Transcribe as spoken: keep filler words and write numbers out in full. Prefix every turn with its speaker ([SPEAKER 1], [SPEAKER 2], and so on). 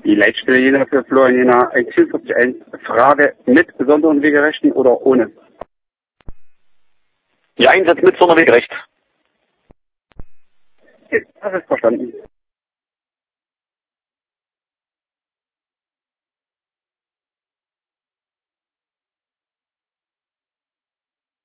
[SPEAKER 1] Die Leitstelle Jena für Florian Jena eins vier vier eins. Frage mit Sonderwegerechten oder ohne?
[SPEAKER 2] Die Einsatz mit Sonderwegerecht.
[SPEAKER 1] Okay, das ist verstanden.